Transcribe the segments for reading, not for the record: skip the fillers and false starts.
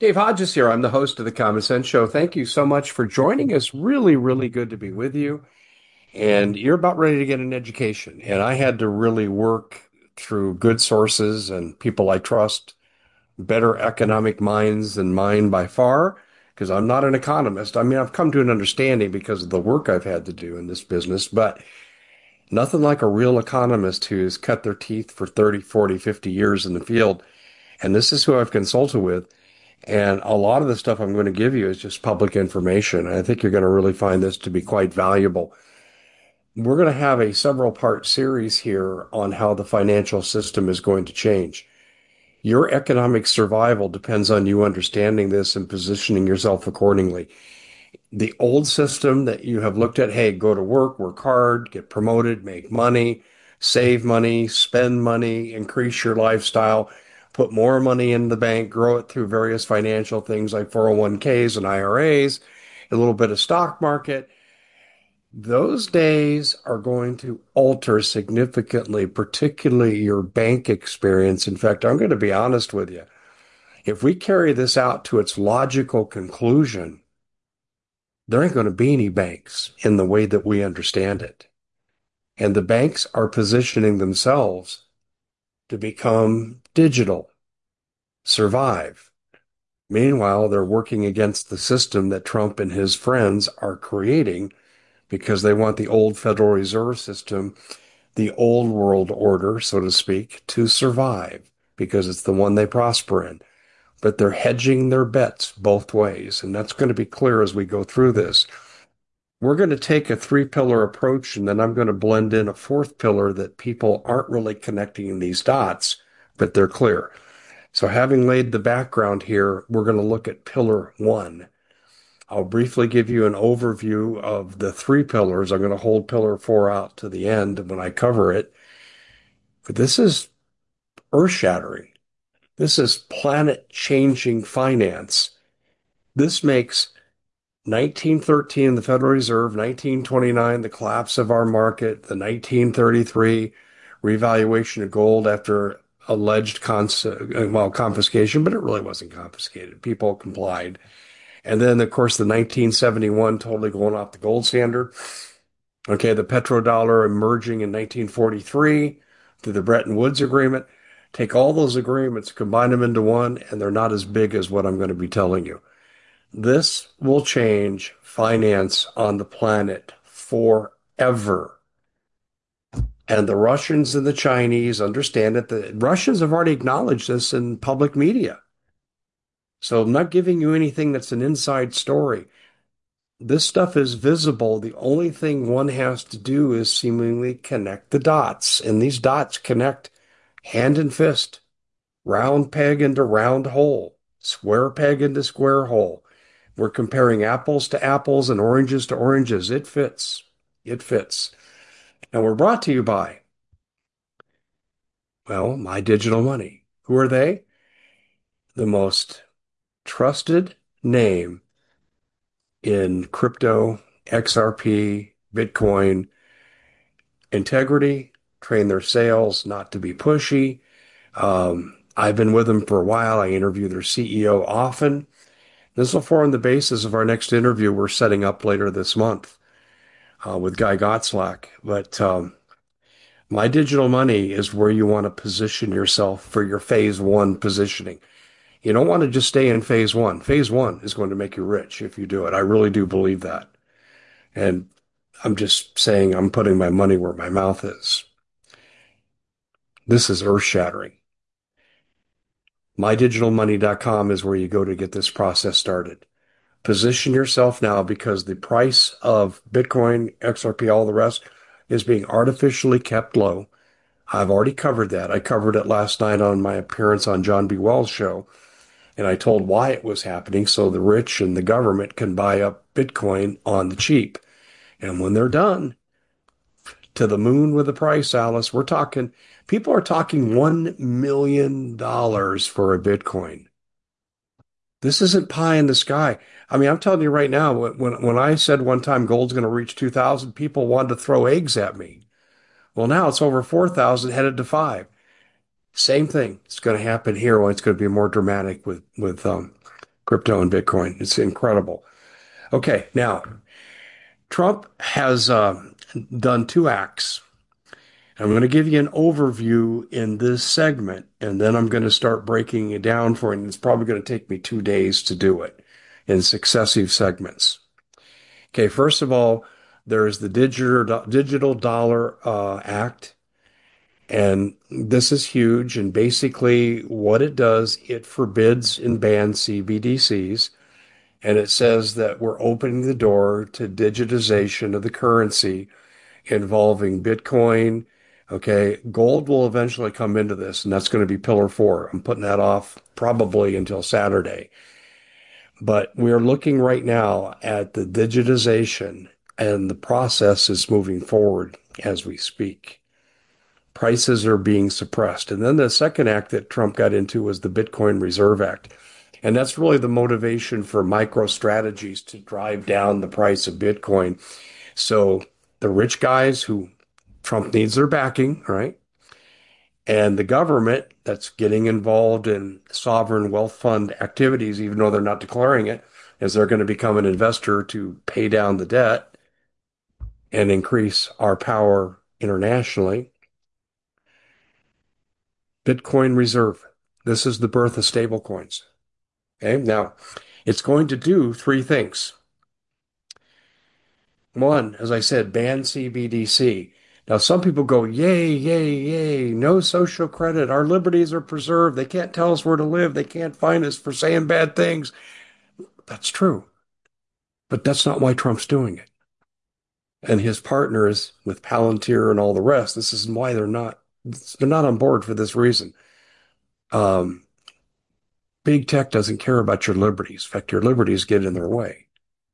Dave Hodges here. I'm the host of the Common Sense Show. Thank you so much for joining us. Really, really good to be with you. And you're about ready to get an education. And I had to really work through good sources and people I trust, better economic minds than mine by far, because I'm not an economist. I mean, I've come to an understanding because of the work I've had to do in this business, but nothing like a real economist who's cut their teeth for 30, 40, 50 years in the field. And this is who I've consulted with. And a lot of the stuff I'm going to give you is just public information. I think you're going to really find this to be quite valuable. We're going to have a several part series here on how the financial system is going to change. Your economic survival depends on you understanding this and positioning yourself accordingly. The old system that you have looked at, hey, go to work hard, get promoted, make money, save money, spend money, increase your lifestyle, put more money in the bank, grow it through various financial things like 401ks and IRAs, a little bit of stock market. Those days are going to alter significantly, particularly your bank experience. In fact, I'm going to be honest with you. If we carry this out to its logical conclusion, there ain't going to be any banks in the way that we understand it. And the banks are positioning themselves to become digital, survive. Meanwhile, they're working against the system that Trump and his friends are creating because they want the old Federal Reserve System, the old world order, so to speak, to survive because it's the one they prosper in. But they're hedging their bets both ways. And that's going to be clear as we go through this. We're going to take a three-pillar approach, and then I'm going to blend in a fourth pillar that people aren't really connecting these dots, but they're clear. So having laid the background here, we're going to look at pillar one. I'll briefly give you an overview of the three pillars. I'm going to hold pillar four out to the end when I cover it. But this is earth-shattering. This is planet-changing finance. This makes 1913, the Federal Reserve, 1929, the collapse of our market, the 1933 revaluation of gold after alleged confiscation, but it really wasn't confiscated. People complied. And then, of course, the 1971 totally going off the gold standard. Okay, the petrodollar emerging in 1943 through the Bretton Woods Agreement. Take all those agreements, combine them into one, and they're not as big as what I'm going to be telling you. This will change finance on the planet forever. And the Russians and the Chinese understand it. The Russians have already acknowledged this in public media. So I'm not giving you anything that's an inside story. This stuff is visible. The only thing one has to do is seemingly connect the dots. And these dots connect hand and fist, round peg into round hole, square peg into square hole. We're comparing apples to apples and oranges to oranges. It fits. It fits. And we're brought to you by, well, My Digital Money. Who are they? The most trusted name in crypto, XRP, Bitcoin, integrity, train their sales not to be pushy. I've been with them for a while. I interview their CEO often. This will form the basis of our next interview we're setting up later this month with Guy Gottschalk. But My Digital Money is where you want to position yourself for your phase one positioning. You don't want to just stay in phase one. Phase one is going to make you rich if you do it. I really do believe that. And I'm just saying I'm putting my money where my mouth is. This is earth shattering. MyDigitalMoney.com is where you go to get this process started. Position yourself now because the price of Bitcoin, XRP, all the rest is being artificially kept low. I've already covered that. I covered it last night on my appearance on John B. Wells' show, and I told why it was happening so the rich and the government can buy up Bitcoin on the cheap. And when they're done, to the moon with the price, Alice, people are talking $1 million for a Bitcoin. This isn't pie in the sky. I mean, I'm telling you right now, when I said one time gold's going to reach 2,000, people wanted to throw eggs at me. Well, now it's over 4,000, headed to 5. Same thing. It's going to happen here. Well, it's going to be more dramatic with crypto and Bitcoin. It's incredible. Okay, now Trump has done two acts. I'm going to give you an overview in this segment, and then I'm going to start breaking it down for you. And it's probably going to take me 2 days to do it in successive segments. Okay, first of all, there is the Digital Dollar Act, and this is huge. And basically, what it does, it forbids and bans CBDCs, and it says that we're opening the door to digitization of the currency involving Bitcoin. Okay, gold will eventually come into this, and that's going to be pillar four. I'm putting that off probably until Saturday. But we're looking right now at the digitization, and the process is moving forward as we speak. Prices are being suppressed. And then the second act that Trump got into was the Bitcoin Reserve Act. And that's really the motivation for micro strategies to drive down the price of Bitcoin. So the rich guys who Trump needs their backing, right? And the government that's getting involved in sovereign wealth fund activities, even though they're not declaring it, is they're going to become an investor to pay down the debt and increase our power internationally. Bitcoin Reserve. This is the birth of stablecoins. Okay, now it's going to do three things. One, as I said, ban CBDC. Now, some people go, yay, yay, yay, no social credit. Our liberties are preserved. They can't tell us where to live. They can't find us for saying bad things. That's true. But that's not why Trump's doing it. And his partners with Palantir and all the rest, this is why they're not on board for this reason. Um, Big tech doesn't care about your liberties. In fact, your liberties get in their way.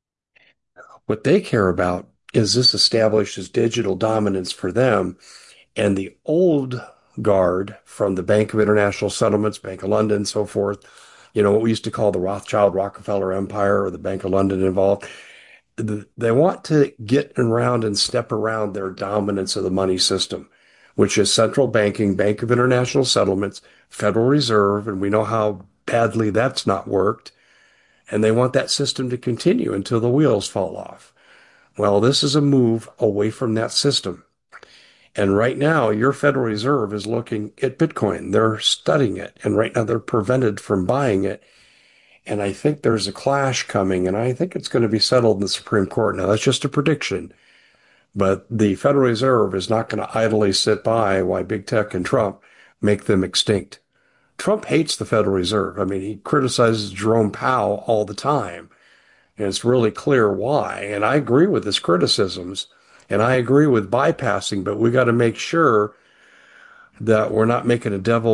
What they care about is this establishes digital dominance for them. And the old guard from the Bank of International Settlements, Bank of London, so forth, what we used to call the Rothschild Rockefeller Empire or the Bank of London involved, they want to get around and step around their dominance of the money system, which is central banking, Bank of International Settlements, Federal Reserve, and we know how badly that's not worked. And they want that system to continue until the wheels fall off. Well, this is a move away from that system. And right now, your Federal Reserve is looking at Bitcoin. They're studying it. And right now, they're prevented from buying it. And I think there's a clash coming, and I think it's going to be settled in the Supreme Court. Now, that's just a prediction. But the Federal Reserve is not going to idly sit by while big tech and Trump make them extinct. Trump hates the Federal Reserve. I mean, he criticizes Jerome Powell all the time. And it's really clear why. And I agree with his criticisms. And I agree with bypassing, but we got to make sure that we're not making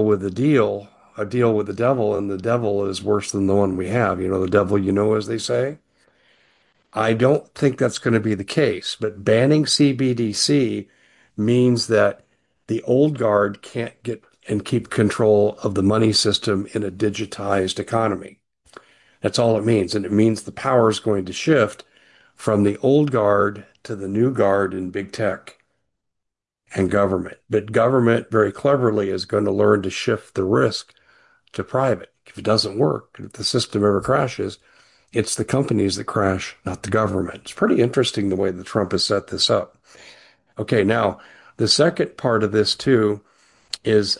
a deal with the devil, and the devil is worse than the one we have. The devil, as they say. I don't think that's going to be the case, but banning CBDC means that the old guard can't get and keep control of the money system in a digitized economy. That's all it means. And it means the power is going to shift from the old guard to the new guard in big tech and government. But government very cleverly is going to learn to shift the risk to private. If it doesn't work, if the system ever crashes, it's the companies that crash, not the government. It's pretty interesting the way that Trump has set this up. Okay, now the second part of this too is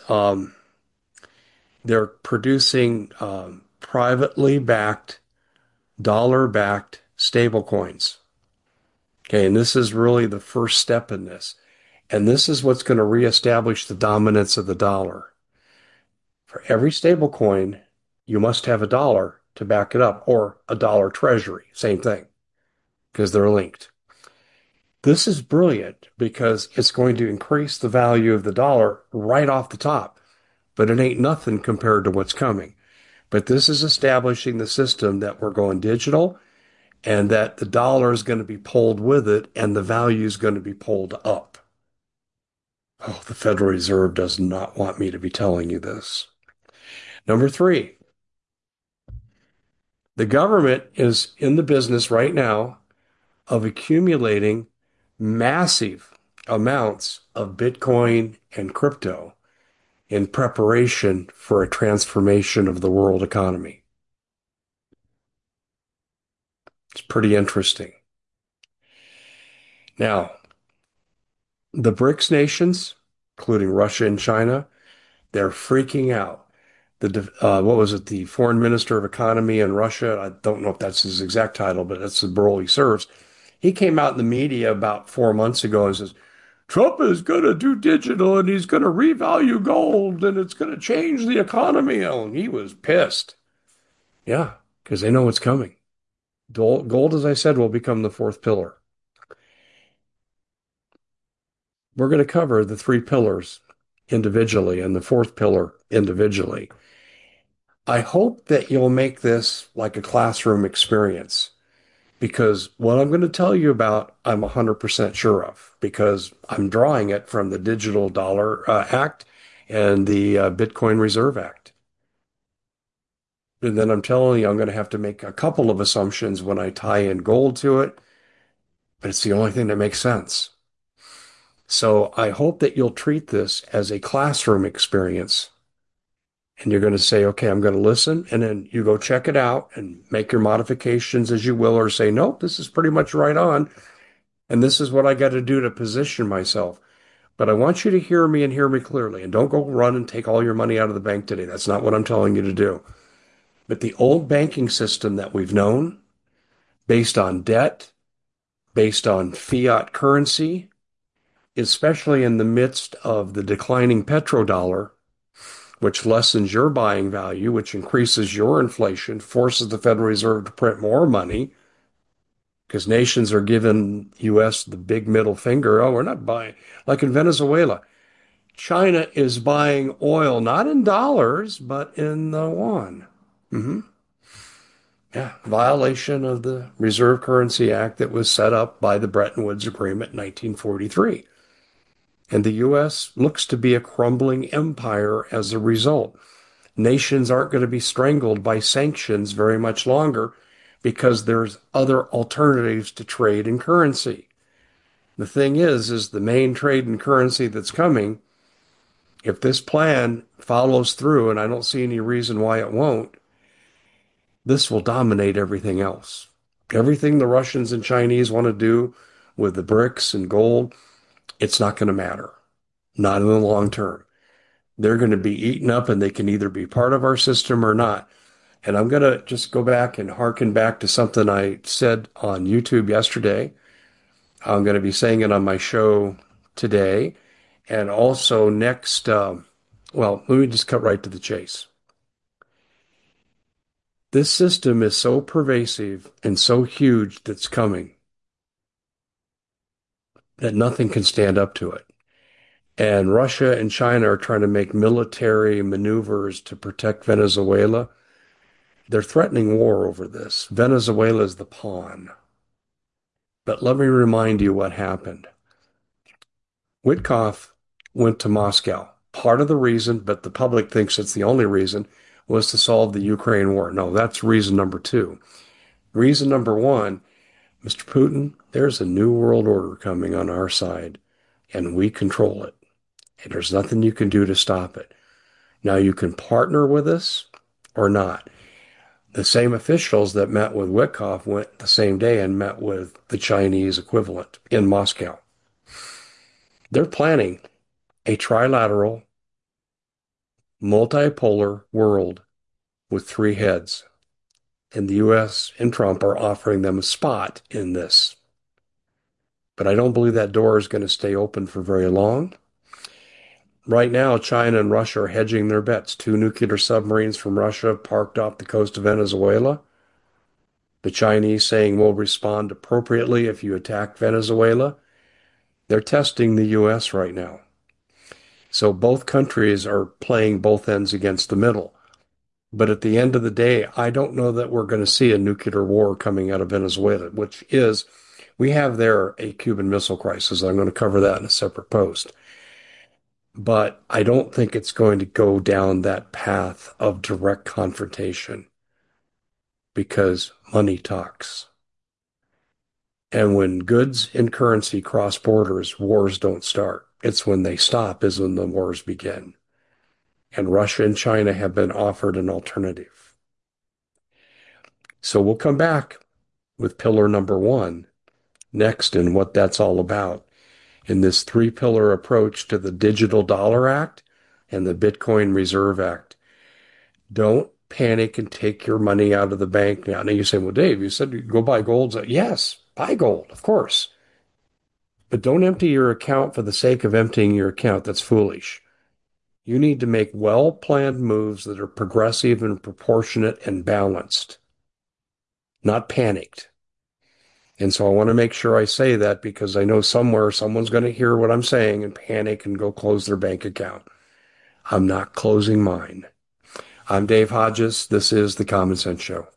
they're producing privately backed, dollar backed stable coins. Okay, and this is really the first step in this. And this is what's going to reestablish the dominance of the dollar. For every stable coin, you must have a dollar to back it up, or a dollar treasury, same thing, because they're linked. This is brilliant because it's going to increase the value of the dollar right off the top, but it ain't nothing compared to what's coming. But this is establishing the system that we're going digital and that the dollar is going to be pulled with it and the value is going to be pulled up. Oh, the Federal Reserve does not want me to be telling you this. Number three, the government is in the business right now of accumulating massive amounts of Bitcoin and crypto in preparation for a transformation of the world economy. pretty interesting. Now, the BRICS nations, including Russia and China, they're freaking out. What was it? The foreign minister of economy in Russia. I don't know if that's his exact title, but that's the role he serves. He came out in the media about 4 months ago and says, Trump is going to do digital and he's going to revalue gold and it's going to change the economy. Oh, and he was pissed. Yeah, because they know what's coming. Gold, as I said, will become the fourth pillar. We're going to cover the three pillars individually and the fourth pillar individually. I hope that you'll make this like a classroom experience because what I'm going to tell you about, I'm 100% sure of because I'm drawing it from the Digital Dollar Act and the Bitcoin Reserve Act. And then I'm telling you, I'm going to have to make a couple of assumptions when I tie in gold to it, but it's the only thing that makes sense. So I hope that you'll treat this as a classroom experience and you're going to say, okay, I'm going to listen. And then you go check it out and make your modifications as you will, or say, nope, this is pretty much right on. And this is what I got to do to position myself. But I want you to hear me and hear me clearly. And don't go run and take all your money out of the bank today. That's not what I'm telling you to do. But the old banking system that we've known, based on debt, based on fiat currency, especially in the midst of the declining petrodollar, which lessens your buying value, which increases your inflation, forces the Federal Reserve to print more money because nations are giving U.S. the big middle finger. Oh, we're not buying. Like in Venezuela, China is buying oil not in dollars, but in the yuan. Mm-hmm. Yeah, violation of the Reserve Currency Act that was set up by the Bretton Woods Agreement in 1943. And the U.S. looks to be a crumbling empire as a result. Nations aren't going to be strangled by sanctions very much longer because there's other alternatives to trade and currency. The thing is the main trade and currency that's coming, if this plan follows through, and I don't see any reason why it won't, this will dominate everything else. Everything the Russians and Chinese want to do with the BRICS and gold, it's not going to matter. Not in the long term. They're going to be eaten up and they can either be part of our system or not. And I'm going to just go back and harken back to something I said on YouTube yesterday. I'm going to be saying it on my show today. And also next, well, let me just cut right to the chase. This system is so pervasive and so huge that's coming that nothing can stand up to it. And Russia and China are trying to make military maneuvers to protect Venezuela. They're threatening war over this. Venezuela is the pawn. But let me remind you what happened. Witkoff went to Moscow. Part of the reason, but the public thinks it's the only reason, was to solve the Ukraine war. No, that's reason number two. Reason number one, Mr. Putin, there's a new world order coming on our side, and we control it. And there's nothing you can do to stop it. Now, you can partner with us or not. The same officials that met with Witkoff went the same day and met with the Chinese equivalent in Moscow. They're planning a trilateral, multipolar world with three heads. And the U.S. and Trump are offering them a spot in this. But I don't believe that door is going to stay open for very long. Right now, China and Russia are hedging their bets. Two nuclear submarines from Russia parked off the coast of Venezuela. The Chinese saying we'll respond appropriately if you attack Venezuela. They're testing the U.S. right now. So both countries are playing both ends against the middle. But at the end of the day, I don't know that we're going to see a nuclear war coming out of Venezuela, which is, we have there a Cuban Missile Crisis. I'm going to cover that in a separate post. But I don't think it's going to go down that path of direct confrontation because money talks. And when goods and currency cross borders, wars don't start. It's when they stop is when the wars begin. And Russia and China have been offered an alternative. So we'll come back. with pillar number one next and what that's all about in this three-pillar approach to the Digital Dollar Act and the Bitcoin Reserve Act. Don't panic and take your money out of the bank now. Now you say, well, Dave, you said you go buy gold. So, yes, buy gold, of course. But don't empty your account for the sake of emptying your account. That's foolish. You need to make well-planned moves that are progressive and proportionate and balanced, not panicked. And so I want to make sure I say that because I know somewhere someone's going to hear what I'm saying and panic and go close their bank account. I'm not closing mine. I'm Dave Hodges. This is The Common Sense Show.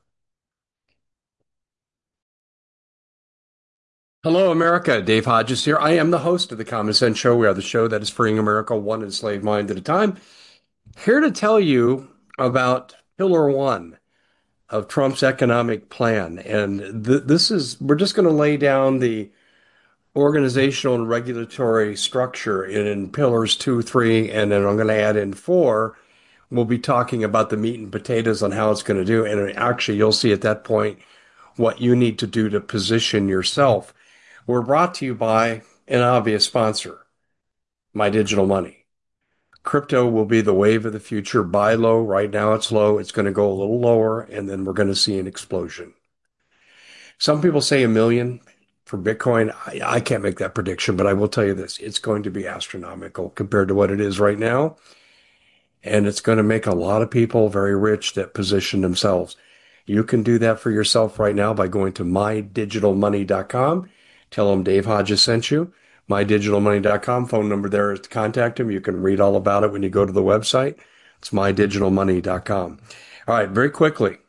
Hello, America. Dave Hodges here. I am the host of The Common Sense Show. We are the show that is freeing America one enslaved mind at a time. Here to tell you about Pillar One of Trump's economic plan. And we're just going to lay down the organizational and regulatory structure in pillars two, three, and then I'm going to add in four. We'll be talking about the meat and potatoes on how it's going to do. And actually, you'll see at that point what you need to do to position yourself. We're brought to you by an obvious sponsor, My Digital Money. Crypto will be the wave of the future. Buy low. Right now it's low. It's going to go a little lower, and then we're going to see an explosion. Some people say 1 million for Bitcoin. I can't make that prediction, but I will tell you this. It's going to be astronomical compared to what it is right now. And it's going to make a lot of people very rich that position themselves. You can do that for yourself right now by going to mydigitalmoney.com. Tell them Dave Hodges sent you. Mydigitalmoney.com. Phone number there is to contact him. You can read all about it when you go to the website. It's mydigitalmoney.com. All right, very quickly.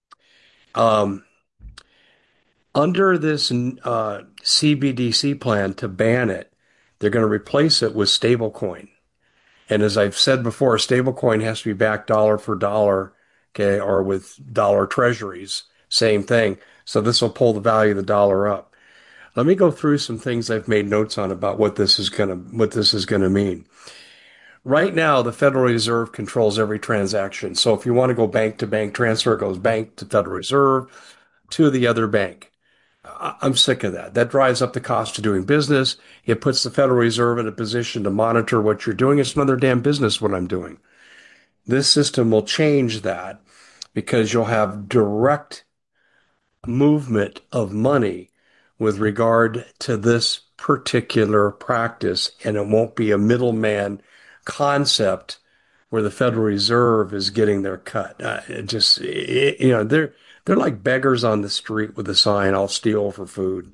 Under this CBDC plan to ban it, they're going to replace it with stablecoin. And as I've said before, a stablecoin has to be backed dollar for dollar, okay, or with dollar treasuries, same thing. So this will pull the value of the dollar up. Let me go through some things I've made notes on about what this is going to mean. Right now, the Federal Reserve controls every transaction. So if you want to go bank to bank transfer, it goes bank to Federal Reserve to the other bank. I'm sick of that. That drives up the cost of doing business. It puts the Federal Reserve in a position to monitor what you're doing. It's none of their damn business what I'm doing. This system will change that because you'll have direct movement of money with regard to this particular practice, and it won't be a middleman concept where the Federal Reserve is getting their cut. They're like beggars on the street with a sign, "I'll steal for food."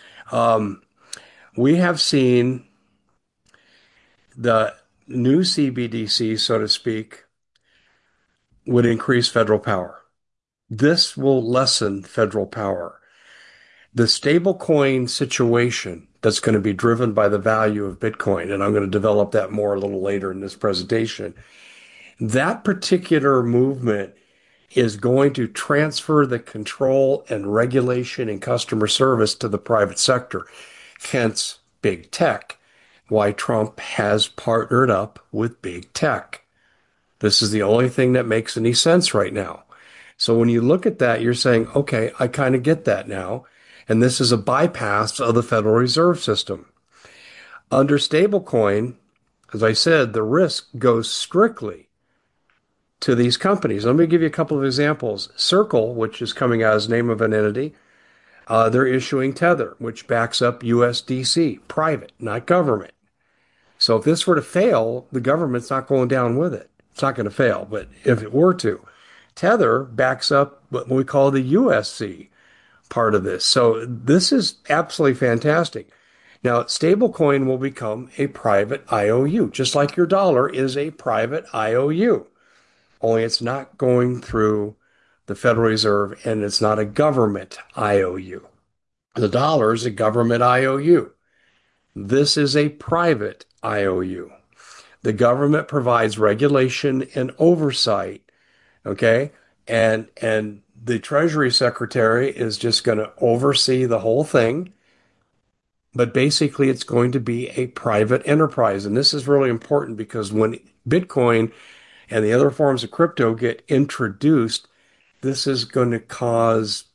We have seen the new CBDC, so to speak, would increase federal power. This will lessen federal power. The stablecoin situation that's going to be driven by the value of Bitcoin, and I'm going to develop that more a little later in this presentation, that particular movement is going to transfer the control and regulation and customer service to the private sector. Hence, big tech, why Trump has partnered up with big tech. This is the only thing that makes any sense right now. So when you look at that, you're saying, okay, I kind of get that now. And this is a bypass of the Federal Reserve System. Under stablecoin, as I said, the risk goes strictly to these companies. Let me give you a couple of examples. Circle, which is coming out as the name of an entity, they're issuing Tether, which backs up USDC, private, not government. So if this were to fail, the government's not going down with it. It's not going to fail, but if it were to, Tether backs up what we call the USC part of this. So this is absolutely fantastic. Now, stablecoin will become a private IOU, just like your dollar is a private IOU. Only it's not going through the Federal Reserve and it's not a government IOU. The dollar is a government IOU. This is a private IOU. The government provides regulation and oversight, okay? And the Treasury Secretary is just going to oversee the whole thing. But basically, it's going to be a private enterprise. And this is really important because when Bitcoin and the other forms of crypto get introduced, this is going to cause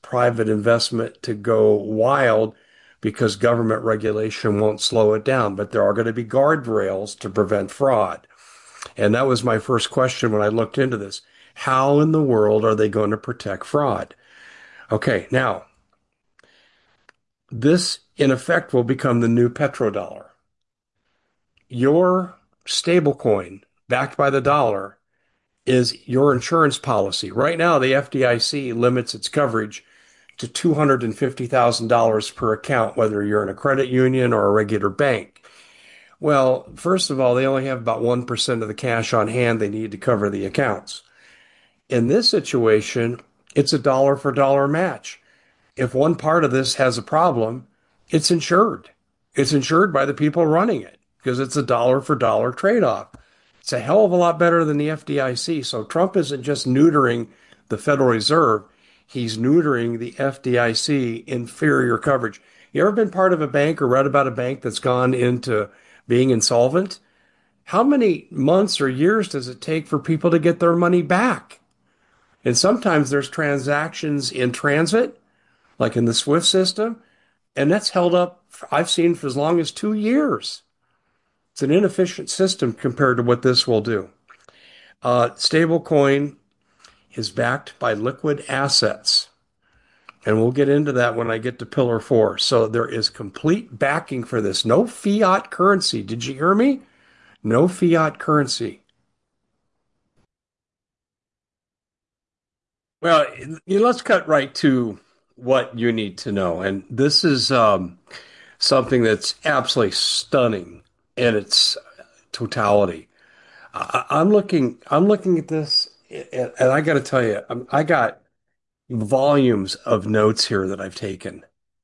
private investment to go wild because government regulation won't slow it down. But there are going to be guardrails to prevent fraud. And that was my first question when I looked into this. How in the world are they going to protect fraud? Okay, now this in effect will become the new petrodollar. Your stablecoin backed by the dollar is your insurance policy. Right now, the FDIC limits its coverage to $250,000 per account, whether you're in a credit union or a regular bank. Well, first of all, they only have about 1% of the cash on hand they need to cover the accounts. In this situation, it's a dollar for dollar match. If one part of this has a problem, it's insured. It's insured by the people running it because it's a dollar for dollar trade off. It's a hell of a lot better than the FDIC. So Trump isn't just neutering the Federal Reserve, he's neutering the FDIC inferior coverage. You ever been part of a bank or read about a bank that's gone into being insolvent? How many months or years does it take for people to get their money back? And sometimes there's transactions in transit, like in the SWIFT system, and that's held up, I've seen, for as long as 2 years. It's an inefficient system compared to what this will do. Stablecoin is backed by liquid assets. And we'll get into that when I get to Pillar 4. So there is complete backing for this. No fiat currency. Did you hear me? No fiat currency. Well, let's cut right to what you need to know. And this is something that's absolutely stunning in its totality. I'm looking at this, and I got to tell you, I got volumes of notes here that I've taken.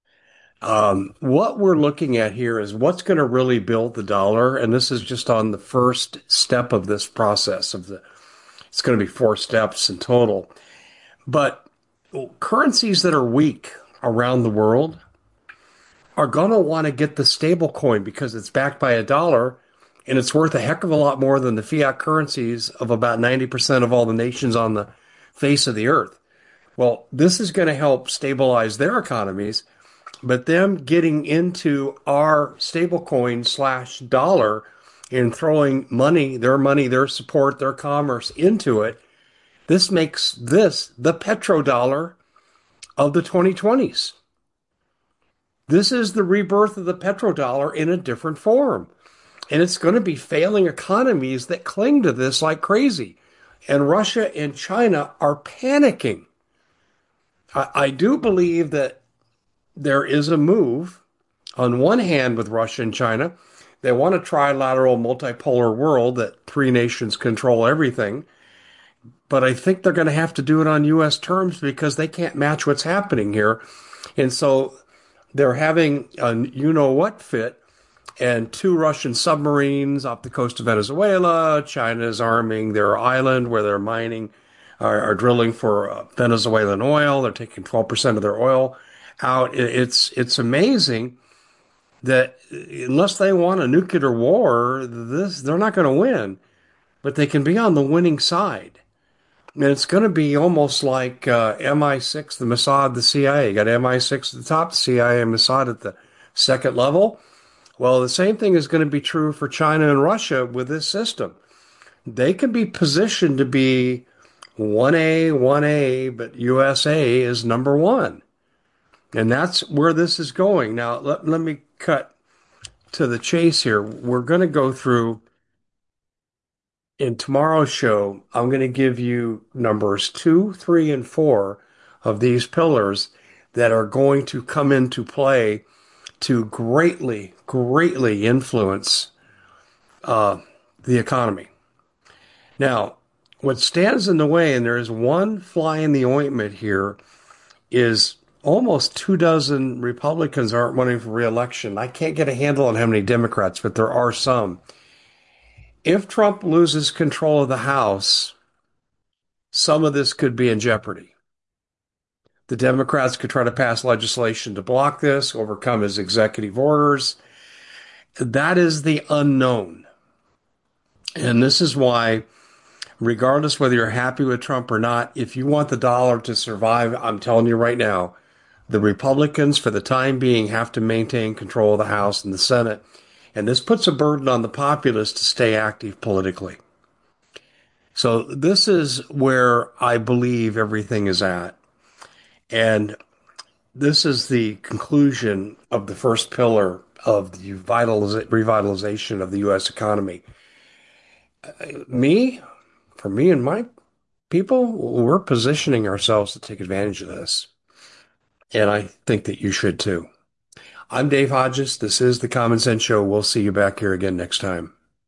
What we're looking at here is what's going to really build the dollar, and this is just on the first step of this process it's going to be 4 steps in total. But currencies that are weak around the world are going to want to get the stable coin because it's backed by a dollar and it's worth a heck of a lot more than the fiat currencies of about 90% of all the nations on the face of the earth. Well, this is going to help stabilize their economies, but them getting into our stablecoin slash dollar and throwing money, their support, their commerce into it, this makes this the petrodollar of the 2020s. This is the rebirth of the petrodollar in a different form. And it's going to be failing economies that cling to this like crazy. And Russia and China are panicking. I do believe that there is a move on one hand with Russia and China. They want a trilateral multipolar world that three nations control everything. But I think they're going to have to do it on U.S. terms because they can't match what's happening here. And so they're having a you-know-what fit, and 2 Russian submarines off the coast of Venezuela. China is arming their island where they're mining, are drilling for Venezuelan oil. They're taking 12% of their oil out. It's amazing that unless they want a nuclear war, they're not going to win, but they can be on the winning side. And it's going to be almost like MI6, the Mossad, the CIA. You got MI6 at the top, the CIA and Mossad at the second level. Well, the same thing is going to be true for China and Russia with this system. They can be positioned to be 1A, but USA is number one. And that's where this is going. Now, let me cut to the chase here. We're going to go through in tomorrow's show. I'm going to give you numbers 2, 3, and 4 of these pillars that are going to come into play to greatly, greatly influence the economy. Now, what stands in the way, and there is one fly in the ointment here, is almost 24 Republicans aren't running for re-election. I can't get a handle on how many Democrats, but there are some. If Trump loses control of the House, some of this could be in jeopardy. The Democrats could try to pass legislation to block this, overcome his executive orders. That is the unknown. And this is why Regardless whether you're happy with Trump or not, if you want the dollar to survive, I'm telling you right now, the Republicans, for the time being, have to maintain control of the House and the Senate. And this puts a burden on the populace to stay active politically. So this is where I believe everything is at. And this is the conclusion of the first pillar of the revitalization of the U.S. economy. Me, for me and my people, we're positioning ourselves to take advantage of this. And I think that you should too. I'm Dave Hodges. This is the Common Sense Show. We'll see you back here again next time.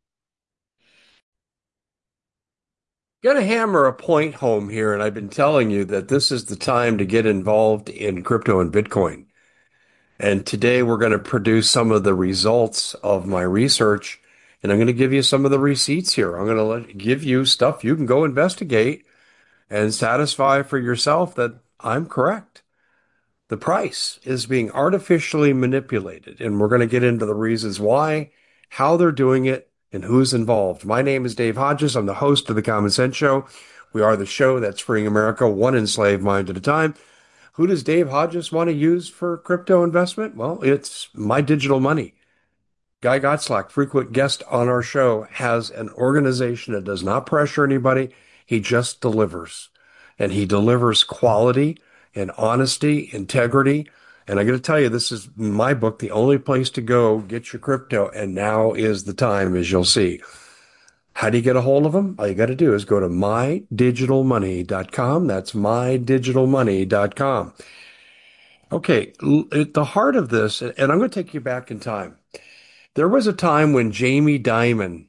Gonna hammer a point home here, and I've been telling you that this is the time to get involved in crypto and Bitcoin. And today we're going to produce some of the results of my research, and I'm going to give you some of the receipts here. I'm going to give you stuff you can go investigate and satisfy for yourself that I'm correct. The price is being artificially manipulated, and we're going to get into the reasons why, how they're doing it, and who's involved. My name is Dave Hodges. I'm the host of the Common Sense Show. We are the show that's freeing America one enslaved mind at a time. Who does Dave Hodges want to use for crypto investment? Well, it's My Digital Money. Guy Gotslak, frequent guest on our show, has an organization that does not pressure anybody. He just delivers. And he delivers quality and honesty, integrity. And I got to tell you, this is in my book, the only place to go get your crypto. And now is the time, as you'll see. How do you get a hold of them? All you got to do is go to mydigitalmoney.com. That's mydigitalmoney.com. Okay, at the heart of this, and I'm going to take you back in time. There was a time when Jamie Dimon,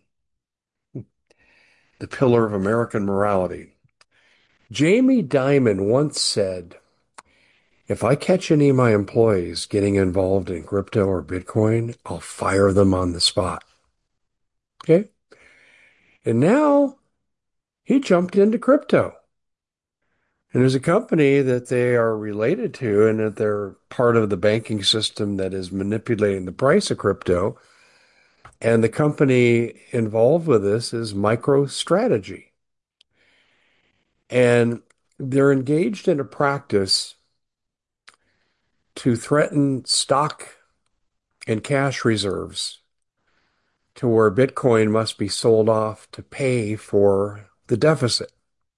the pillar of American morality, Jamie Dimon once said, if I catch any of my employees getting involved in crypto or Bitcoin, I'll fire them on the spot. Okay? And now he jumped into crypto. And there's a company that they are related to and that they're part of the banking system that is manipulating the price of crypto. And the company involved with this is MicroStrategy. And they're engaged in a practice to threaten stock and cash reserves to where Bitcoin must be sold off to pay for the deficit.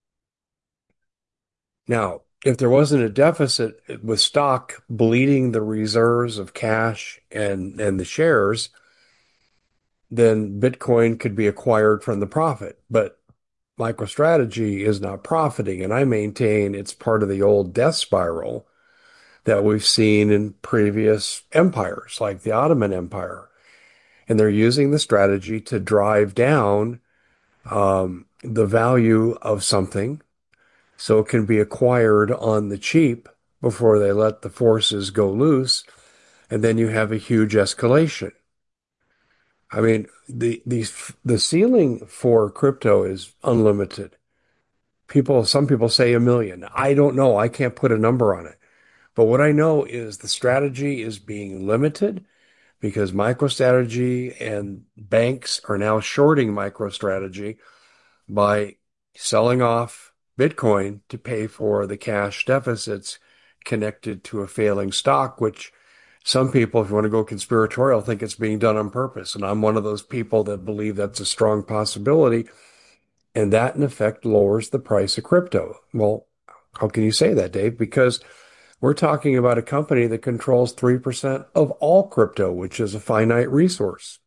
Now, if there wasn't a deficit with stock bleeding the reserves of cash and the shares, then Bitcoin could be acquired from the profit. But MicroStrategy is not profiting, and I maintain it's part of the old death spiral that we've seen in previous empires, like the Ottoman Empire. And they're using the strategy to drive down the value of something so it can be acquired on the cheap before they let the forces go loose. And then you have a huge escalation. I mean, the ceiling for crypto is unlimited. Some people say 1 million. I don't know. I can't put a number on it. But what I know is the strategy is being limited because MicroStrategy and banks are now shorting MicroStrategy by selling off Bitcoin to pay for the cash deficits connected to a failing stock, which some people, if you want to go conspiratorial, think it's being done on purpose. And I'm one of those people that believe that's a strong possibility. And that, in effect, lowers the price of crypto. Well, how can you say that, Dave? Because we're talking about a company that controls 3% of all crypto, which is a finite resource.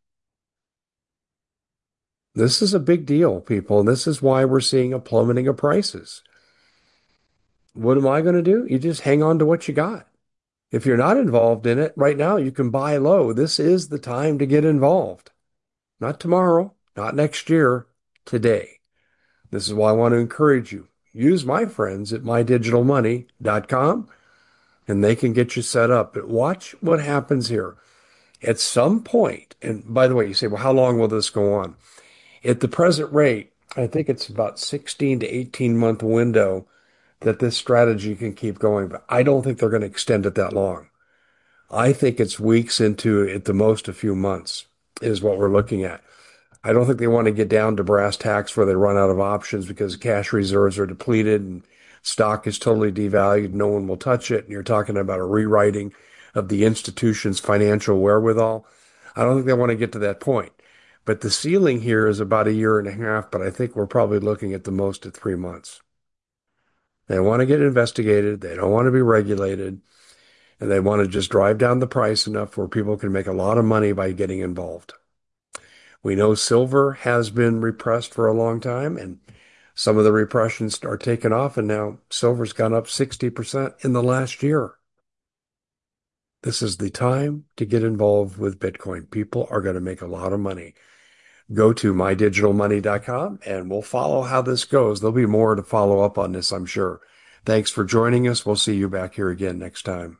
This is a big deal, people, and this is why we're seeing a plummeting of prices. What am I going to do? You just hang on to what you got. If you're not involved in it right now, you can buy low. This is the time to get involved. Not tomorrow, not next year, today. This is why I want to encourage you. Use my friends at mydigitalmoney.com and they can get you set up. But watch what happens here. At some point, and by the way, you say, well, how long will this go on? At the present rate, I think it's about 16 to 18 month window that this strategy can keep going, but I don't think they're going to extend it that long. I think it's weeks into at the most a few months is what we're looking at. I don't think they want to get down to brass tacks where they run out of options because cash reserves are depleted and stock is totally devalued. No one will touch it. And you're talking about a rewriting of the institution's financial wherewithal. I don't think they want to get to that point. But the ceiling here is about a year and a half, but I think we're probably looking at the most at 3 months. They want to get investigated. They don't want to be regulated. And they want to just drive down the price enough where people can make a lot of money by getting involved. We know silver has been repressed for a long time, and some of the repressions are taken off, and now silver's gone up 60% in the last year. This is the time to get involved with Bitcoin. People are going to make a lot of money. Go to mydigitalmoney.com and we'll follow how this goes. There'll be more to follow up on this, I'm sure. Thanks for joining us. We'll see you back here again next time.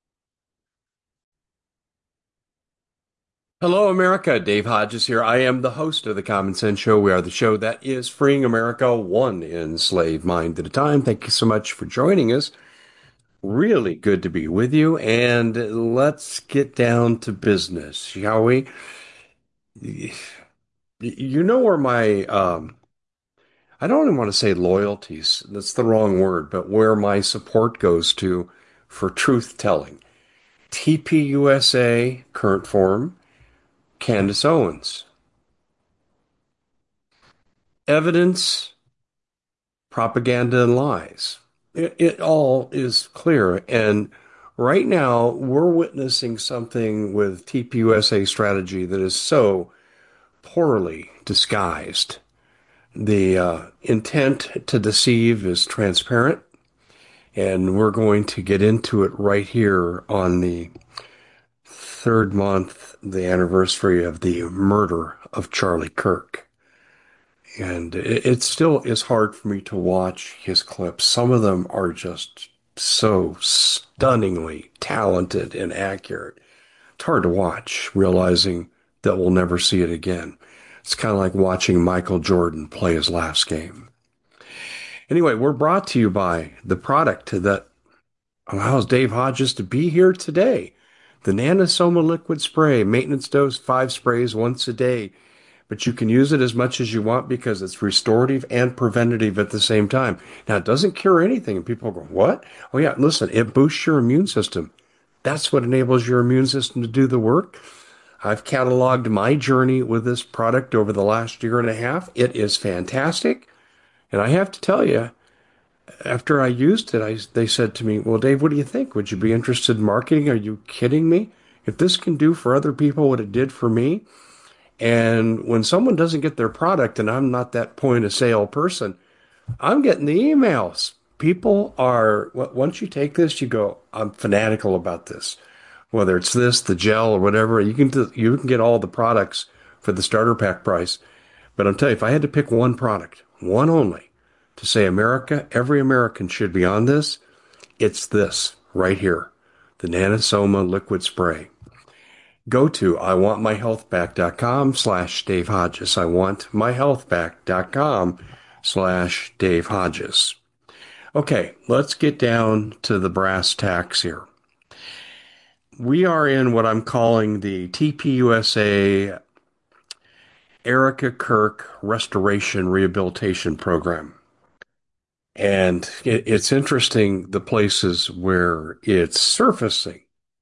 Hello, America. Dave Hodges here. I am the host of the Common Sense Show. We are the show that is freeing America one enslaved mind at a time. Thank you so much for joining us. Really good to be with you. And let's get down to business, shall we? You know where my, I don't even want to say loyalties, that's the wrong word, but where my support goes to for truth telling. TPUSA, current form, Candace Owens. Evidence, propaganda, and lies. It all is clear. And right now, we're witnessing something with TPUSA strategy that is so poorly disguised. The intent to deceive is transparent, and we're going to get into it right here on the third month, the anniversary of the murder of Charlie Kirk. And it still is hard for me to watch his clips. Some of them are just so stunningly talented and accurate. It's hard to watch, realizing that we'll never see it again. It's kind of like watching Michael Jordan play his last game. Anyway, we're brought to you by the product that allows Dave Hodges to be here today. The Nanosoma Liquid Spray, maintenance dose, 5 sprays once a day. But you can use it as much as you want because it's restorative and preventative at the same time. Now, it doesn't cure anything. And people go, what? Oh, yeah, listen, it boosts your immune system. That's what enables your immune system to do the work. I've cataloged my journey with this product over the last year and a half. It is fantastic. And I have to tell you, after I used it, they said to me, well, Dave, what do you think? Would you be interested in marketing? Are you kidding me? If this can do for other people what it did for me, and when someone doesn't get their product, and I'm not that point of sale person, I'm getting the emails. People are, once you take this, you go, I'm fanatical about this. Whether it's this, the gel, or whatever, you can get all the products for the starter pack price. But I'll tell you, if I had to pick one product, one only, to say America, every American should be on this, it's this right here, the Nanosoma Liquid Spray. Go to iwantmyhealthback.com/Dave Hodges. iwantmyhealthback.com/Dave Hodges. Okay, let's get down to the brass tacks here. We are in what I'm calling the TPUSA Erica Kirk Restoration Rehabilitation Program. And it's interesting the places where it's surfacing.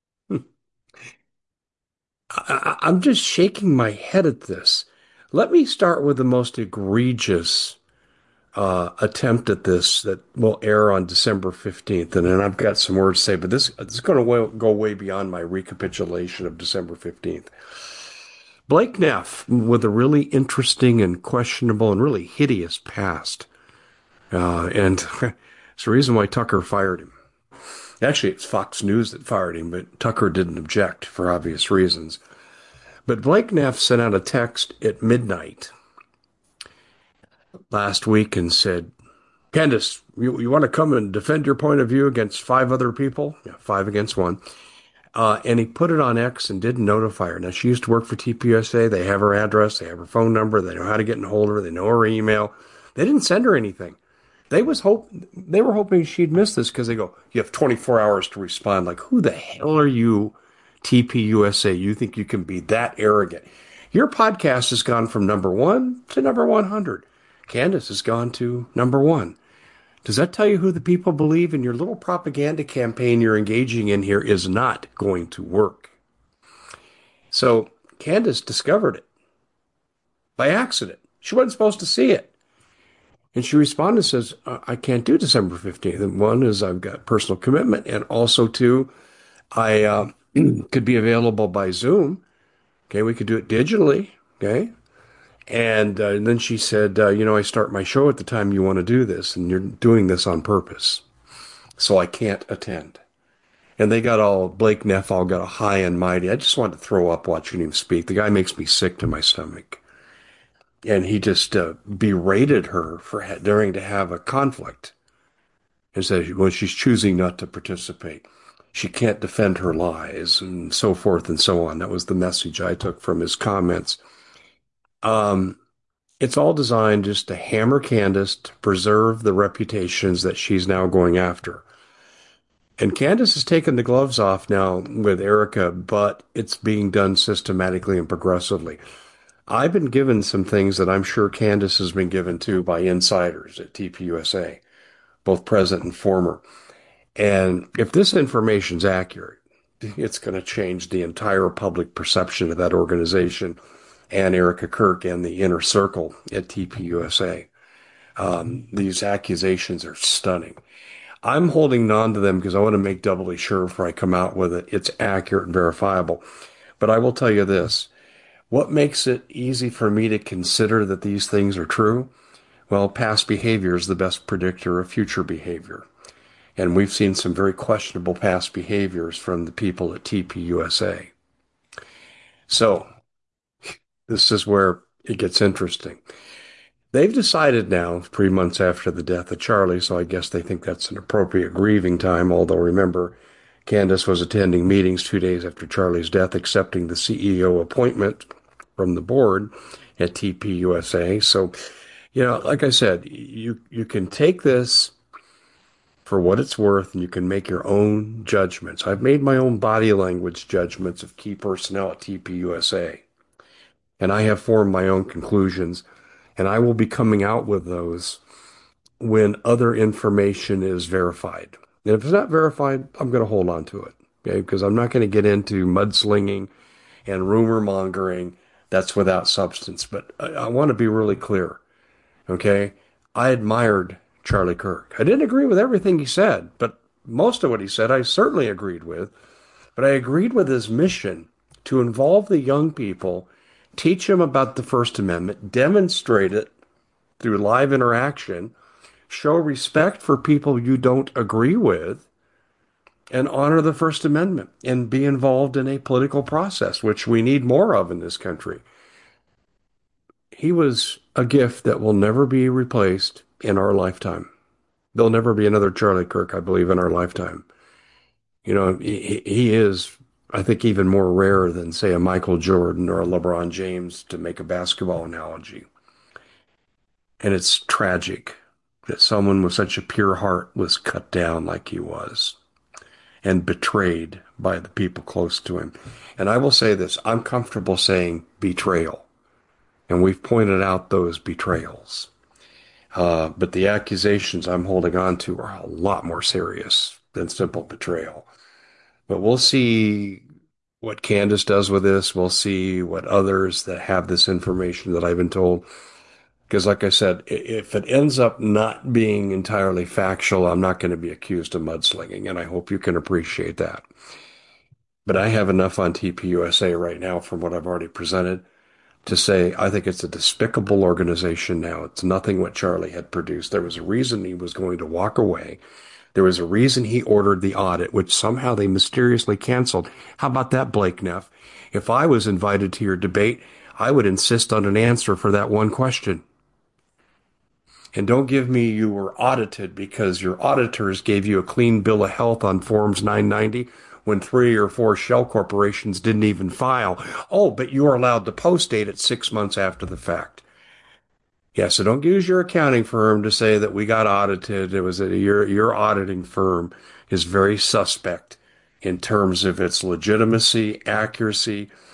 I'm just shaking my head at this. Let me start with the most egregious attempt at this that will air on December 15th. And then I've got some words to say, but this is going to go way beyond my recapitulation of December 15th. Blake Neff, with a really interesting and questionable and really hideous past. And it's the reason why Tucker fired him. Actually, it's Fox News that fired him, but Tucker didn't object for obvious reasons. But Blake Neff sent out a text at midnight last week and said, Candace, you want to come and defend your point of view against 5 other people? Yeah, 5 against 1. And he put it on X and didn't notify her. Now, she used to work for TPUSA. They have her address. They have her phone number. They know how to get in hold of her. They know her email. They didn't send her anything. They were hoping she'd miss this because they go, you have 24 hours to respond. Like, who the hell are you, TPUSA? You think you can be that arrogant? Your podcast has gone from number one to number 100. Candace has gone to number one. Does that tell you who the people believe? And your little propaganda campaign you're engaging in here is not going to work. So Candace discovered it by accident. She wasn't supposed to see it. And she responded and says, I can't do December 15th. And one is I've got personal commitment. And also, two, I could be available by Zoom. Okay, we could do it digitally. Okay. And then she said, I start my show at the time you want to do this, and you're doing this on purpose. So I can't attend. And they got all, Blake Neff all got a high and mighty. I just wanted to throw up watching him speak. The guy makes me sick to my stomach. And he just berated her for daring to have a conflict and said, well, she's choosing not to participate. She can't defend her lies and so forth and so on. That was the message I took from his comments. It's all designed just to hammer Candace to preserve the reputations that she's now going after. And Candace has taken the gloves off now with Erica, but it's being done systematically and progressively. I've been given some things that I'm sure Candace has been given too by insiders at TPUSA, both present and former. And if this information's accurate, it's going to change the entire public perception of that organization and Erica Kirk and the inner circle at TPUSA. These accusations are stunning. I'm holding on to them because I want to make doubly sure before I come out with it. It's accurate and verifiable. But I will tell you this. What makes it easy for me to consider that these things are true? Well, past behavior is the best predictor of future behavior. And we've seen some very questionable past behaviors from the people at TPUSA. So this is where it gets interesting. They've decided now, 3 months after the death of Charlie, so I guess they think that's an appropriate grieving time, although remember, Candace was attending meetings 2 days after Charlie's death, accepting the CEO appointment from the board at TPUSA. So, like I said, you can take this for what it's worth, and you can make your own judgments. I've made my own body language judgments of key personnel at TPUSA, and I have formed my own conclusions, and I will be coming out with those when other information is verified. And if it's not verified, I'm going to hold on to it, okay? Because I'm not going to get into mudslinging and rumor mongering. That's without substance. But I want to be really clear, okay? I admired Charlie Kirk. I didn't agree with everything he said, but most of what he said I certainly agreed with. But I agreed with his mission to involve the young people, teach them about the First Amendment, demonstrate it through live interaction, show respect for people you don't agree with, and honor the First Amendment and be involved in a political process, which we need more of in this country. He was a gift that will never be replaced in our lifetime. There'll never be another Charlie Kirk, I believe, in our lifetime. He is, I think, even more rare than, say, a Michael Jordan or a LeBron James, to make a basketball analogy. And it's tragic that someone with such a pure heart was cut down like he was and betrayed by the people close to him. And I will say this, I'm comfortable saying betrayal. And we've pointed out those betrayals. But the accusations I'm holding on to are a lot more serious than simple betrayal. But we'll see what Candace does with this. We'll see what others that have this information that I've been told. Because like I said, if it ends up not being entirely factual, I'm not going to be accused of mudslinging, and I hope you can appreciate that. But I have enough on TPUSA right now from what I've already presented to say I think it's a despicable organization now. It's nothing what Charlie had produced. There was a reason he was going to walk away. There was a reason he ordered the audit, which somehow they mysteriously canceled. How about that, Blake Neff? If I was invited to your debate, I would insist on an answer for that one question. And don't give me you were audited because your auditors gave you a clean bill of health on Forms 990 when 3 or 4 shell corporations didn't even file. Oh, but you are allowed to post date it 6 months after the fact. Yeah, so don't use your accounting firm to say that we got audited. It was your auditing firm is very suspect in terms of its legitimacy, accuracy,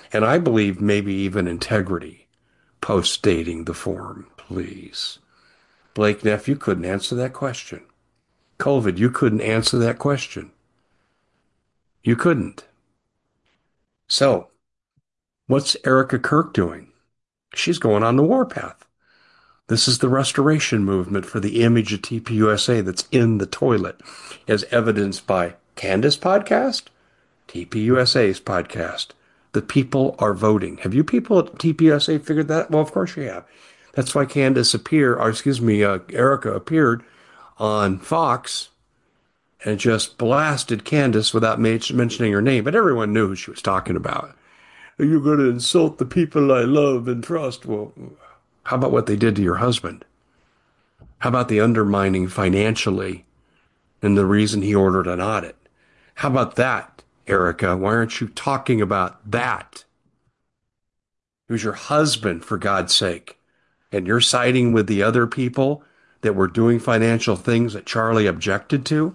And I believe maybe even integrity post-dating the form, please. Blake Neff, you couldn't answer that question. COVID, you couldn't answer that question. You couldn't. So, what's Erica Kirk doing? She's going on the warpath. This is the restoration movement for the image of TPUSA that's in the toilet, as evidenced by Candace podcast, TPUSA's podcast. The people are voting. Have you people at TPUSA figured that? Well, of course you have. That's why Erica appeared on Fox and just blasted Candace without mentioning her name, but everyone knew who she was talking about. You're going to insult the people I love and trust. Well, how about what they did to your husband? How about the undermining financially and the reason he ordered an audit? How about that, Erica? Why aren't you talking about that? It was your husband, for God's sake. And you're siding with the other people that were doing financial things that Charlie objected to?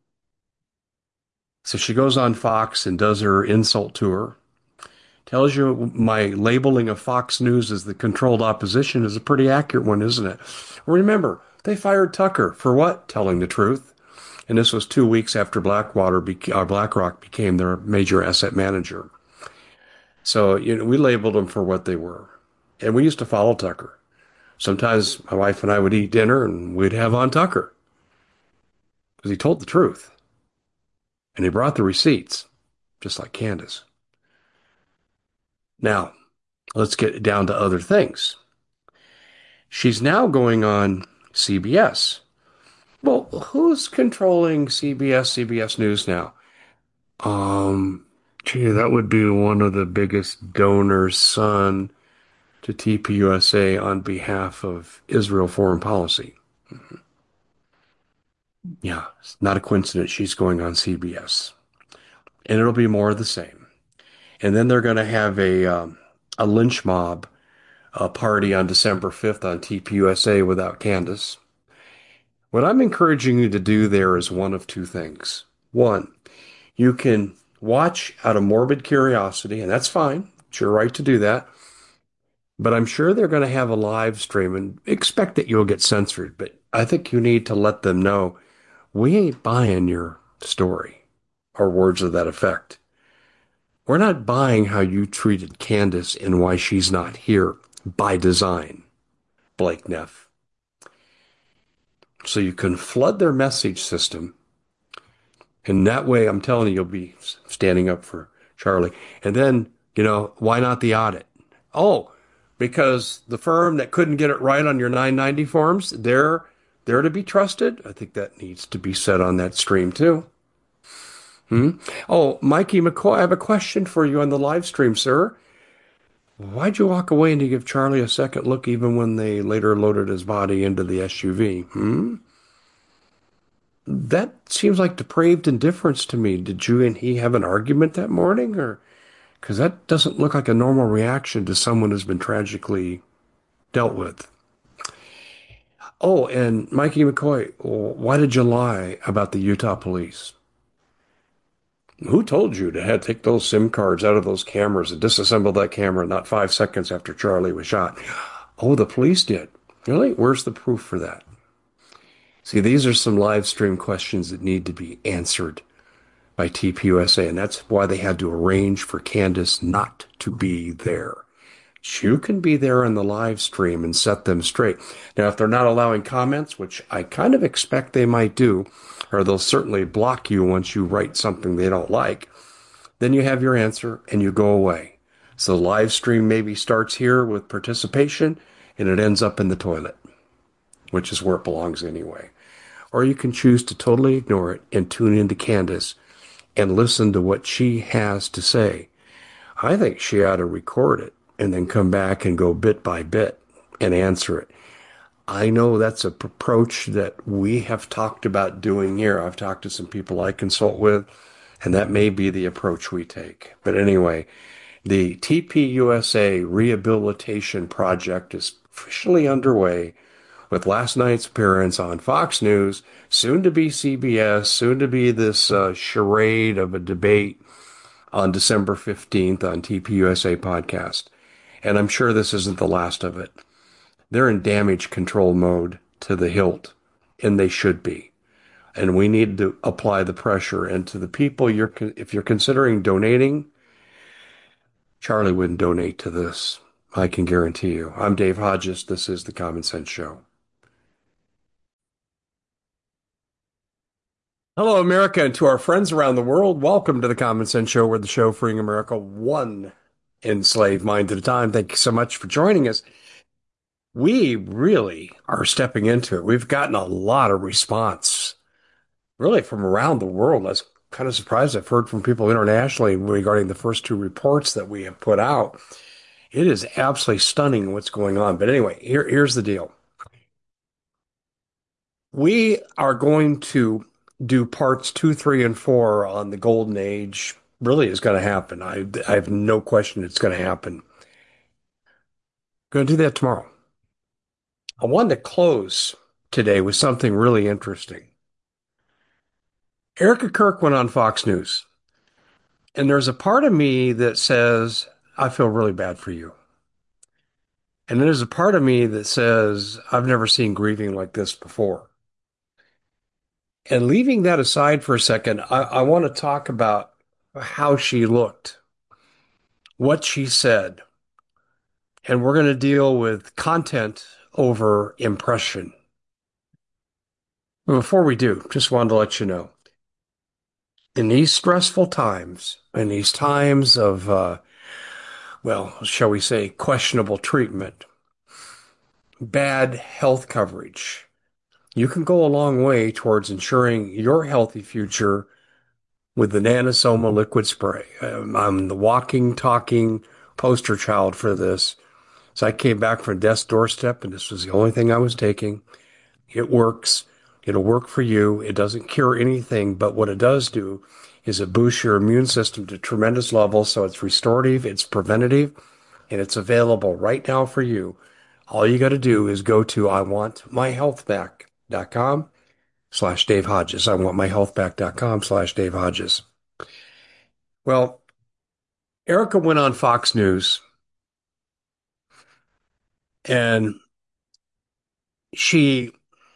So she goes on Fox and does her insult tour. Tells you my labeling of Fox News as the controlled opposition is a pretty accurate one, isn't it? Remember, they fired Tucker for what? Telling the truth. And this was 2 weeks after BlackRock became their major asset manager. So we labeled them for what they were. And we used to follow Tucker. Sometimes my wife and I would eat dinner and we'd have on Tucker because he told the truth. And he brought the receipts, just like Candace. Now, let's get down to other things. She's now going on CBS. Well, who's controlling CBS News now? That would be one of the biggest donors' son to TPUSA on behalf of Israel foreign policy. Yeah, it's not a coincidence she's going on CBS. And it'll be more of the same. And then they're going to have a lynch mob party on December 5th on TPUSA without Candace. What I'm encouraging you to do there is one of two things. One, you can watch out of morbid curiosity, and that's fine. It's your right to do that. But I'm sure they're going to have a live stream and expect that you'll get censored. But I think you need to let them know we ain't buying your story or words of that effect. We're not buying how you treated Candace and why she's not here by design, Blake Neff. So you can flood their message system. And that way, I'm telling you, you'll be standing up for Charlie. And then, why not the audit? Oh, because the firm that couldn't get it right on your 990 forms, they're to be trusted. I think that needs to be said on that stream too. Oh, Mikey McCoy, I have a question for you on the live stream, sir. Why'd you walk away and you give Charlie a second look even when they later loaded his body into the SUV? That seems like depraved indifference to me. Did you and he have an argument that morning? Or because that doesn't look like a normal reaction to someone who's been tragically dealt with. Oh, and Mikey McCoy, why did you lie about the Utah police? Who told you to take those SIM cards out of those cameras and disassemble that camera not 5 seconds after Charlie was shot? Oh, the police did. Really? Where's the proof for that? See, these are some live stream questions that need to be answered by TPUSA, and that's why they had to arrange for Candace not to be there. You can be there in the live stream and set them straight. Now, if they're not allowing comments, which I kind of expect they might do, or they'll certainly block you once you write something they don't like, then you have your answer and you go away. So the live stream maybe starts here with participation and it ends up in the toilet, which is where it belongs anyway. Or you can choose to totally ignore it and tune into Candace and listen to what she has to say. I think she ought to record it and then come back and go bit by bit and answer it. I know that's an approach that we have talked about doing here. I've talked to some people I consult with, and that may be the approach we take. But anyway, the TPUSA Rehabilitation Project is officially underway with last night's appearance on Fox News, soon to be CBS, soon to be this charade of a debate on December 15th on TPUSA podcast. And I'm sure this isn't the last of it. They're in damage control mode to the hilt, and they should be. And we need to apply the pressure. And to the people if you're considering donating, Charlie wouldn't donate to this. I can guarantee you. I'm Dave Hodges. This is the Common Sense Show. Hello, America, and to our friends around the world, welcome to the Common Sense Show, where the show freeing America one enslaved mind at a time. Thank you so much for joining us. We really are stepping into it. We've gotten a lot of response, really from around the world. I was kind of surprised. I've heard from people internationally regarding the first two reports that we have put out. It is absolutely stunning what's going on. But anyway, here's the deal. We are going to do parts two, three, and four on the golden age. Really is going to happen. I have no question it's going to happen. Going to do that tomorrow. I wanted to close today with something really interesting. Erica Kirk went on Fox News, and there's a part of me that says, I feel really bad for you. And then there's a part of me that says, I've never seen grieving like this before. And leaving that aside for a second, I want to talk about how she looked, what she said, and we're going to deal with content over impression. But before we do, just wanted to let you know, in these stressful times, in these times of, well, shall we say, questionable treatment, bad health coverage, you can go a long way towards ensuring your healthy future with the Nanosoma liquid spray. I'm the walking, talking poster child for this. So I came back from death's doorstep, and this was the only thing I was taking. It works. It'll work for you. It doesn't cure anything, but what it does do is it boosts your immune system to tremendous levels. So it's restorative, it's preventative, and it's available right now for you. All you got to do is go to iwantmyhealthback.com/Dave Hodges. iwantmyhealthback.com/Dave Hodges. Well, Erica went on Fox News and she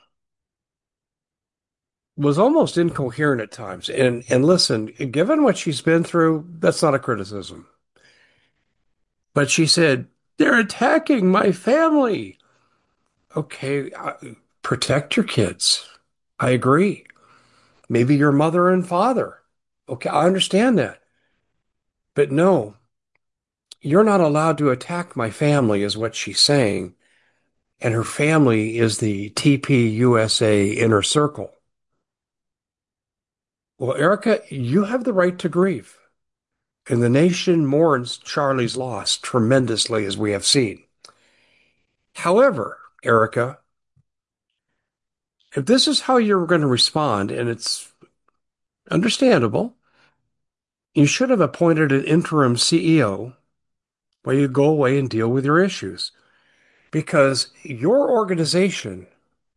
was almost incoherent at times. And listen, given what she's been through, that's not a criticism. But she said, they're attacking my family. Okay, protect your kids. I agree. Maybe your mother and father. Okay, I understand that. But no, you're not allowed to attack my family, is what she's saying. And her family is the TPUSA inner circle. Well, Erica, you have the right to grieve. And the nation mourns Charlie's loss tremendously, as we have seen. However, Erica, if this is how you're going to respond, and it's understandable, you should have appointed an interim CEO while you go away and deal with your issues. Because your organization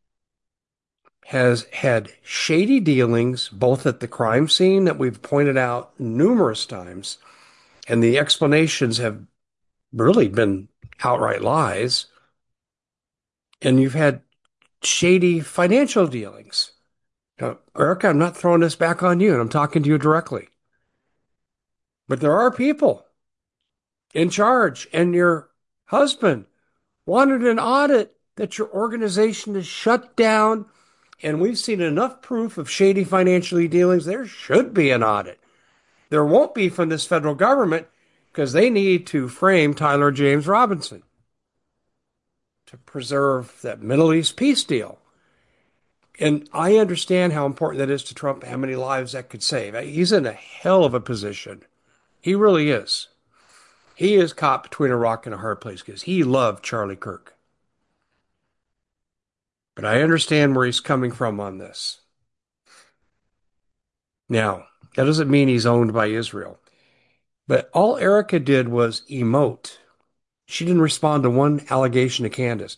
has had shady dealings, both at the crime scene that we've pointed out numerous times, and the explanations have really been outright lies. And you've had shady financial dealings. Now, Erica, I'm not throwing this back on you, and I'm talking to you directly. But there are people in charge, and your husband wanted an audit that your organization is shut down. And we've seen enough proof of shady financial dealings. There should be an audit. There won't be from this federal government because they need to frame Tyler James Robinson to preserve that Middle East peace deal. And I understand how important that is to Trump, how many lives that could save. He's in a hell of a position. He really is. He is caught between a rock and a hard place because he loved Charlie Kirk. But I understand where he's coming from on this. Now, that doesn't mean he's owned by Israel. But all Erica did was emote. She didn't respond to one allegation to Candace.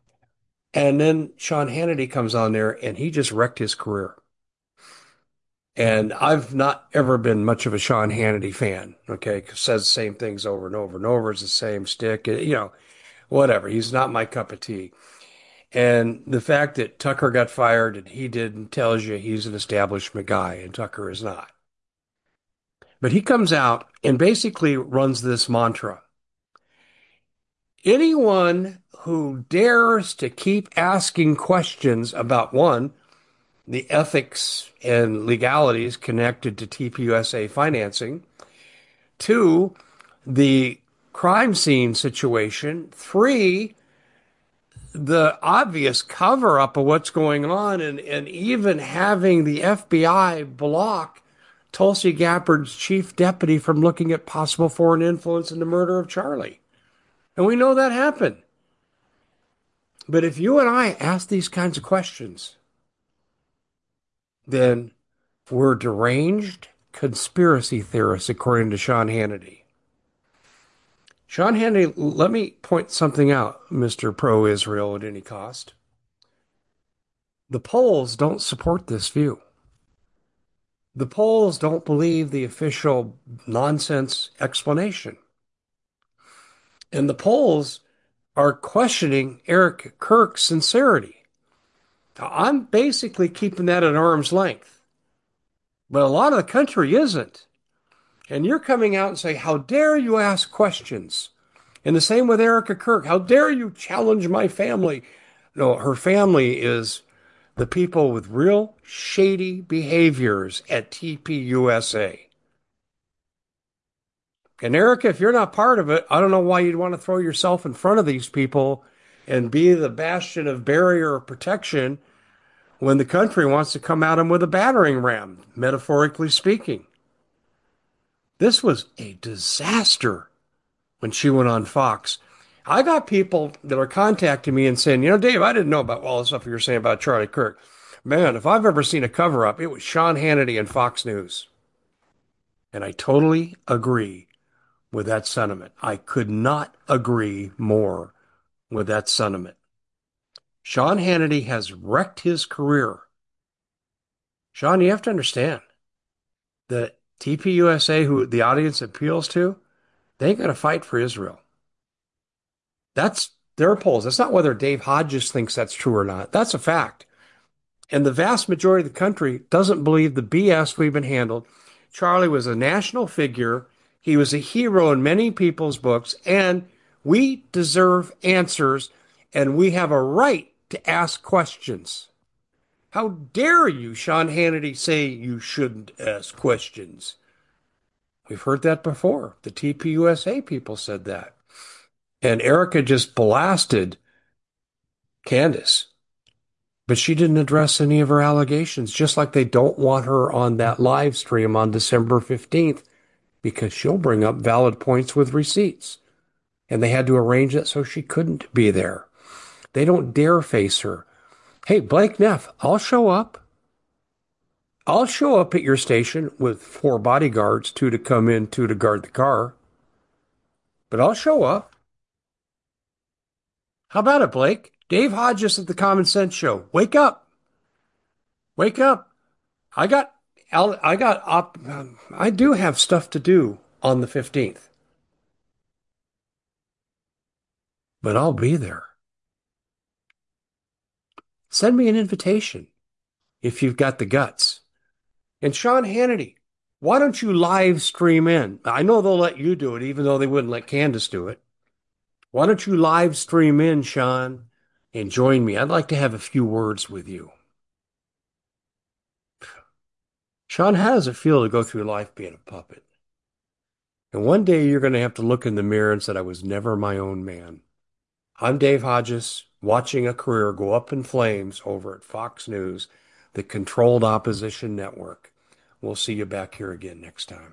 And then Sean Hannity comes on there and he just wrecked his career. And I've not ever been much of a Sean Hannity fan, okay? 'Cause says the same things over and over and over. It's the same stick, whatever. He's not my cup of tea. And the fact that Tucker got fired and he didn't tells you he's an establishment guy and Tucker is not. But he comes out and basically runs this mantra. Anyone who dares to keep asking questions about one, the ethics and legalities connected to TPUSA financing, two, the crime scene situation, three, the obvious cover up of what's going on, and even having the FBI block Tulsi Gabbard's chief deputy from looking at possible foreign influence in the murder of Charlie. And we know that happened. But if you and I ask these kinds of questions, then we're deranged conspiracy theorists, according to Sean Hannity. Sean Hannity, let me point something out, Mr. Pro Israel at any cost. The polls don't support this view. The polls don't believe the official nonsense explanation. And the polls are questioning Eric Kirk's sincerity. I'm basically keeping that at arm's length. But a lot of the country isn't. And you're coming out and say, how dare you ask questions? And the same with Erica Kirk. How dare you challenge my family? No, her family is the people with real shady behaviors at TPUSA. And Erica, if you're not part of it, I don't know why you'd want to throw yourself in front of these people and be the bastion of barrier of protection when the country wants to come at them with a battering ram, metaphorically speaking. This was a disaster when she went on Fox. I got people that are contacting me and saying, Dave, I didn't know about all the stuff you were saying about Charlie Kirk. Man, if I've ever seen a cover up, it was Sean Hannity and Fox News. And I totally agree with that sentiment. I could not agree more with that sentiment. Sean Hannity has wrecked his career. Sean, you have to understand that TPUSA, who the audience appeals to, they ain't going to fight for Israel. That's their polls. That's not whether Dave Hodges thinks that's true or not. That's a fact. And the vast majority of the country doesn't believe the BS we've been handled. Charlie was a national figure. He was a hero in many people's books, and we deserve answers, and we have a right to ask questions. How dare you, Sean Hannity, say you shouldn't ask questions? We've heard that before. The TPUSA people said that. And Erica just blasted Candace, but she didn't address any of her allegations, just like they don't want her on that live stream on December 15th, because she'll bring up valid points with receipts. And they had to arrange it so she couldn't be there. They don't dare face her. Hey, Blake Neff, I'll show up. I'll show up at your station with 4 bodyguards, 2 to come in, 2 to guard the car. But I'll show up. How about it, Blake? Dave Hodges at the Common Sense Show. Wake up. Wake up. I got, I do have stuff to do on the 15th, but I'll be there. Send me an invitation if you've got the guts. And Sean Hannity, why don't you live stream in? I know they'll let you do it, even though they wouldn't let Candace do it. Why don't you live stream in, Sean, and join me? I'd like to have a few words with you. Sean, how does it feel to go through life being a puppet? And one day you're going to have to look in the mirror and say, I was never my own man. I'm Dave Hodges, watching a career go up in flames over at Fox News, the controlled opposition network. We'll see you back here again next time.